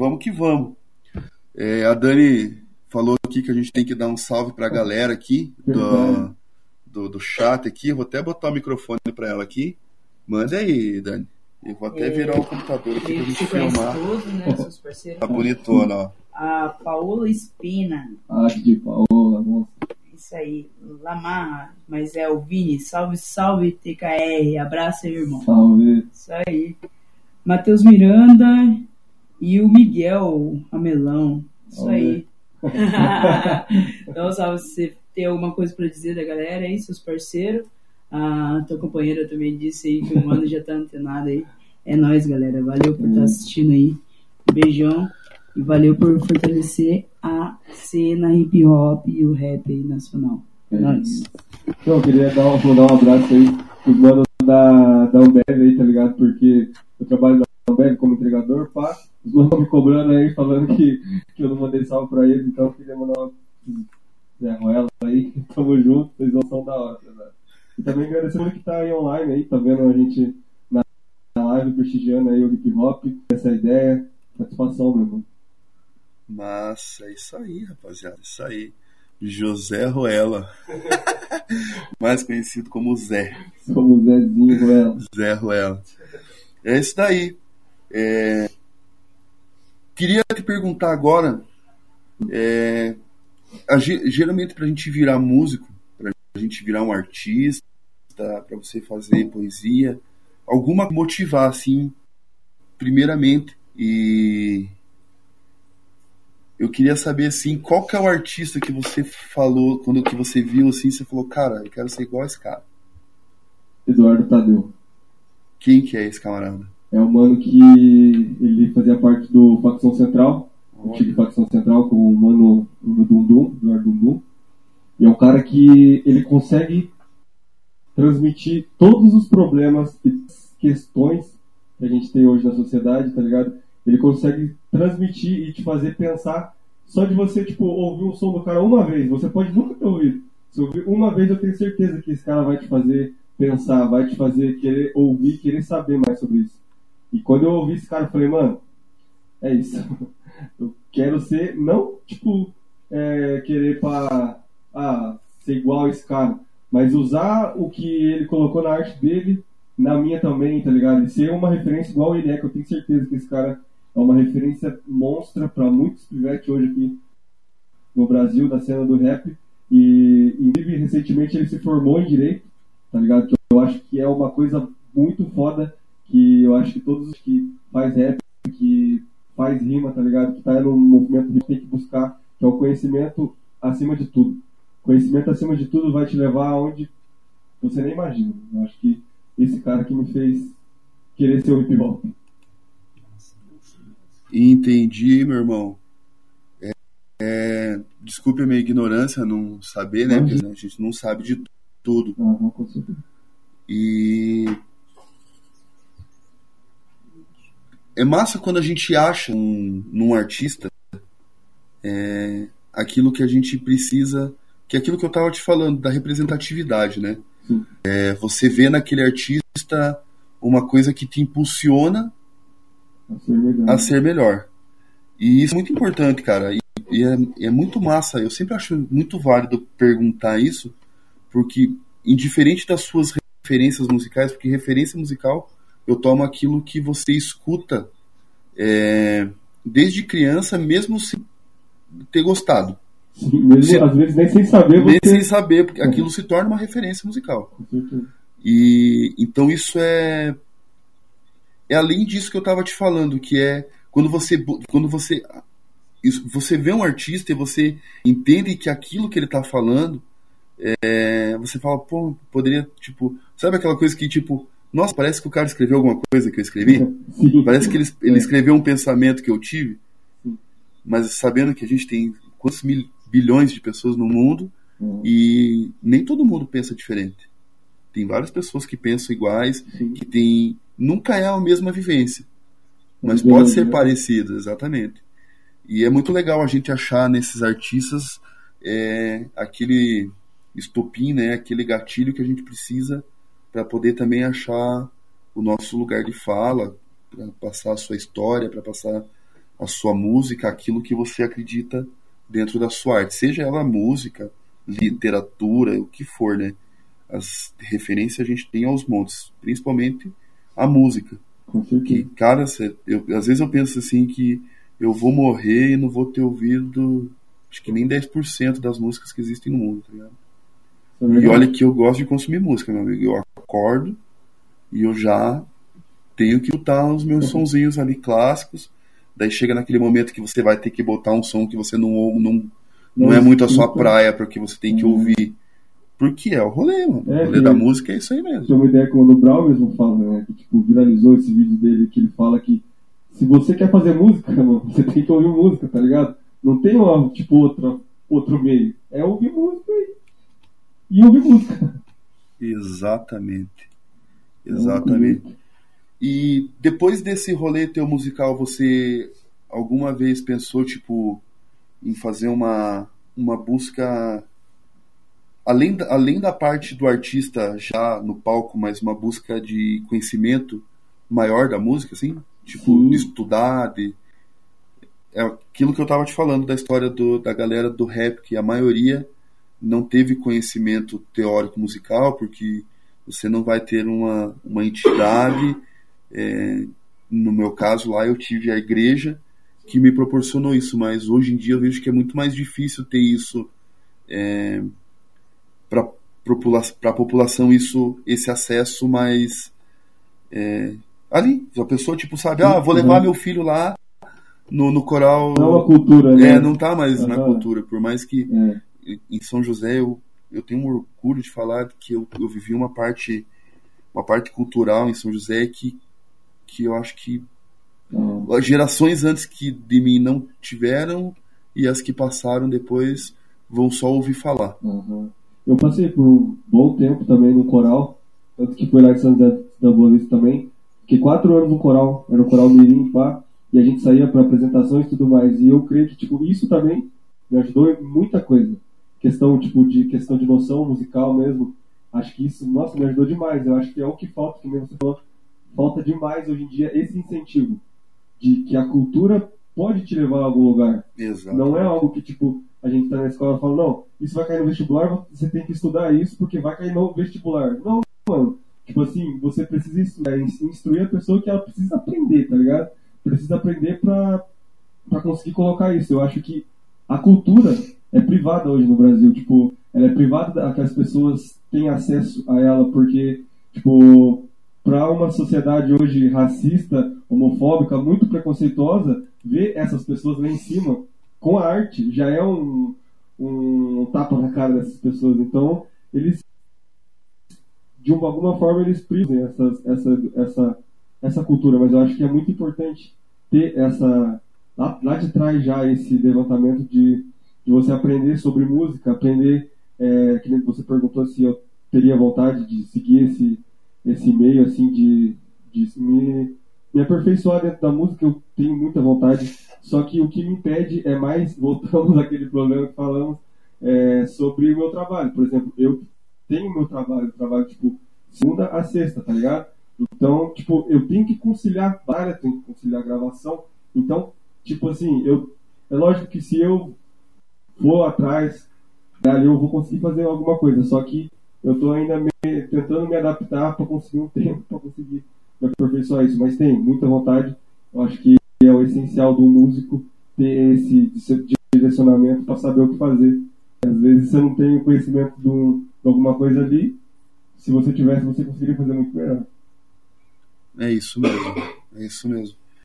vamos que vamos. A Dani falou aqui que a gente tem que dar um salve pra galera aqui do chat aqui. Eu vou até botar o microfone pra ela aqui. Manda aí, Dani. Eu vou até virar o computador aqui pra gente filmar. Todos, né, seus parceiros. Tá bonitona, ó. A Paola Espina. De Paola, nossa. Isso aí, Lamarra, mas é o Vini. Salve, salve, TKR. Abraço aí, irmão. Salve. Isso aí. Matheus Miranda e o Miguel Amelão. Isso Salve. Aí. Então, salve, se você tem alguma coisa pra dizer da galera aí, seus parceiros. A tua companheira também disse aí que o mano já tá antenado aí. É nóis, galera. Valeu por estar assistindo aí. Beijão. E valeu por fortalecer a cena hip hop e o rap aí nacional. É nóis. Então, eu queria mandar um abraço aí pros manos da Ambev aí, tá ligado? Porque eu trabalho na Ambev como entregador, pá. Os manos estão me cobrando aí, falando que eu não mandei salve pra eles, então eu queria mandar uma Zé Ruela aí. Tamo junto, vocês não são da hora, tá ligado? E também agradecer muito que tá aí online aí, tá vendo a gente na live prestigiando aí o hip hop, essa ideia, satisfação, meu irmão. Massa, é isso aí, rapaziada, isso aí. José Ruela, mais conhecido como Zé. Como Zezinho Ruela. Zé Ruela. É isso daí. Queria te perguntar agora, geralmente pra gente virar músico, pra gente virar um artista, pra você fazer poesia, alguma motivar, assim, primeiramente, e eu queria saber, assim, qual que é o artista que você falou, quando que você viu, assim, você falou, cara, eu quero ser igual a esse cara. Eduardo Tadeu. Quem que é esse camarada? É um mano que ele fazia parte do Facção Central, antigo Facção Central, com o mano Dundum, Eduardo Dundum. E é um cara que ele consegue transmitir todos os problemas e questões que a gente tem hoje na sociedade, tá ligado? Ele consegue transmitir e te fazer pensar só de você, tipo, ouvir um som do cara uma vez. Você pode nunca ter ouvido. Se ouvir uma vez, eu tenho certeza que esse cara vai te fazer pensar, vai te fazer querer ouvir, querer saber mais sobre isso. E quando eu ouvi esse cara, eu falei, mano, é isso. Eu quero ser, não, tipo, querer ser igual a esse cara, mas usar o que ele colocou na arte dele, na minha também, tá ligado? E ser uma referência igual ele é, que eu tenho certeza que esse cara é uma referência monstra pra muitos pivetes hoje aqui no Brasil, da cena do rap. E, inclusive, recentemente ele se formou em Direito, tá ligado? Que eu acho que é uma coisa muito foda, que eu acho que todos que faz rap, que faz rima, tá ligado? Que tá no movimento que tem que buscar, que é o conhecimento acima de tudo. Conhecimento acima de tudo vai te levar aonde você nem imagina. Eu acho que esse cara que me fez querer ser o hip hop. Entendi, meu irmão. Desculpe a minha ignorância, não saber, né? Porque a gente não sabe de tudo. Com certeza. E é massa quando a gente acha num artista aquilo que a gente precisa, que é aquilo que eu tava te falando, da representatividade, né? Você vê naquele artista uma coisa que te impulsiona a ser melhor. E isso é muito importante, cara. E é muito massa. Eu sempre acho muito válido perguntar isso, porque indiferente das suas referências musicais, porque referência musical eu tomo aquilo que você escuta desde criança, mesmo sem ter gostado. Sim, mesmo, às vezes nem sem saber. Nem sem saber, porque aquilo se torna uma referência musical. E então isso é além disso que eu estava te falando, que é quando você vê um artista e você entende que aquilo que ele está falando, você fala, pô, poderia, tipo, sabe aquela coisa que, tipo, nossa, parece que o cara escreveu alguma coisa que eu escrevi? Sim. Parece que ele escreveu um pensamento que eu tive, mas sabendo que a gente tem quantos bilhões de pessoas no mundo e nem todo mundo pensa diferente. Tem várias pessoas que pensam iguais, que nunca é a mesma vivência, mas pode ser parecido, exatamente. E é muito legal a gente achar nesses artistas aquele estopim, né, aquele gatilho que a gente precisa para poder também achar o nosso lugar de fala, para passar a sua história, para passar a sua música, aquilo que você acredita dentro da sua arte, seja ela música, literatura, o que for, né? As referências a gente tem aos montes, principalmente a música. Com certeza. Que, cara, às vezes eu penso assim que eu vou morrer e não vou ter ouvido acho que nem 10% das músicas que existem no mundo, tá ligado? E olha que eu gosto de consumir música, meu amigo. Eu acordo e eu já tenho que botar os meus sonzinhos ali clássicos. Daí chega naquele momento que você vai ter que botar um som que você não é muito a sua praia, porque você tem que ouvir. Porque é o rolê, mano. O rolê da música é isso aí mesmo. Tem uma ideia que o Mano Brown mesmo fala, né? Que tipo, viralizou esse vídeo dele, que ele fala que se você quer fazer música, mano, você tem que ouvir música, tá ligado? Não tem uma, tipo, outro meio. É ouvir música e ouvir música. Exatamente. Exatamente. E depois desse rolê teu musical, você alguma vez pensou, tipo, em fazer uma busca, além da parte do artista já no palco, mas uma busca de conhecimento maior da música, assim? Tipo, de estudar, é aquilo que eu tava te falando da história da galera do rap, que a maioria não teve conhecimento teórico musical, porque você não vai ter uma entidade. No meu caso lá eu tive a igreja que me proporcionou isso, mas hoje em dia eu vejo que é muito mais difícil ter isso para a população, esse acesso mais ali, a pessoa tipo sabe, vou levar meu filho lá no coral. Não é uma cultura, né? Não tá mais na cultura, por mais que em São José eu tenho um orgulho de falar que eu vivi uma parte cultural em São José que eu acho que as gerações antes de mim não tiveram, e as que passaram depois vão só ouvir falar. Eu passei por um bom tempo também no coral, tanto que foi lá em São José da Boa Vista também. Fiquei 4 anos no coral, era o coral Mirim, pá, e a gente saía para apresentações e tudo mais. E eu creio que tipo, isso também me ajudou em muita coisa. Questão de noção musical mesmo. Acho que isso, nossa, me ajudou demais. Eu acho que é o que falta, como você falou, falta demais hoje em dia esse incentivo de que a cultura pode te levar a algum lugar. Exato. Não é algo que, tipo, a gente tá na escola e fala, não, isso vai cair no vestibular, você tem que estudar isso porque vai cair no vestibular. Não, mano. Tipo assim, você precisa estudar, instruir a pessoa que ela precisa aprender, tá ligado? Precisa aprender pra conseguir colocar isso. Eu acho que a cultura é privada hoje no Brasil. Tipo, ela é privada, que as pessoas têm acesso a ela, porque, tipo, para uma sociedade hoje racista, homofóbica, muito preconceituosa, ver essas pessoas lá em cima com a arte já é um tapa na cara dessas pessoas. Então, eles, de alguma forma, eles privam essa cultura, mas eu acho que é muito importante ter lá de trás já esse levantamento de você aprender sobre música, aprender, que você perguntou se eu teria vontade de seguir esse meio, assim, de me aperfeiçoar dentro da música. Eu tenho muita vontade, só que o que me impede é mais, voltamos àquele problema que falamos, sobre o meu trabalho. Por exemplo, eu tenho meu trabalho, tipo, segunda a sexta, tá ligado? Então, tipo, eu tenho que conciliar várias, tenho que conciliar gravação. Então, tipo assim, é lógico que se eu for atrás, dali eu vou conseguir fazer alguma coisa, só que eu tô ainda tentando me adaptar para conseguir um tempo, para conseguir me aperfeiçoar isso, mas tem muita vontade. Eu acho que é o essencial do músico ter esse direcionamento para saber o que fazer. Às vezes você não tem o conhecimento de alguma coisa ali, se você tivesse, você conseguiria fazer muito melhor. É isso mesmo.